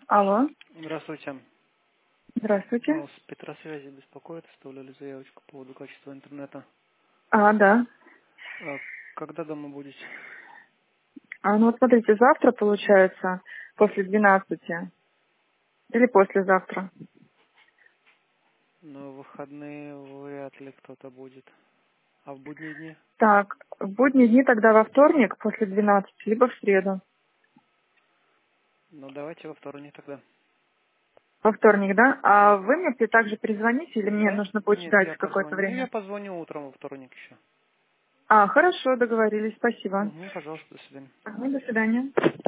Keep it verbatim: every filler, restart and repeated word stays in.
Алло. Здравствуйте. Здравствуйте. Ну, с Петросвязи беспокоит, оставляли заявочку по поводу качества интернета. А, да. А когда дома будете? А, ну вот смотрите, завтра получается после двенадцати или послезавтра. Но в выходные вряд ли кто-то будет. А в будние дни? Так, в будние дни тогда во вторник после двенадцати, либо в среду. Ну, давайте во вторник тогда. Во вторник, да? А Да. вы мне также перезвоните или мне Да? нужно будет Нет, ждать я какое-то позвоню. Я время? позвоню утром во вторник еще. А, хорошо, договорились, спасибо. Угу, пожалуйста, до свидания. Ага, до свидания.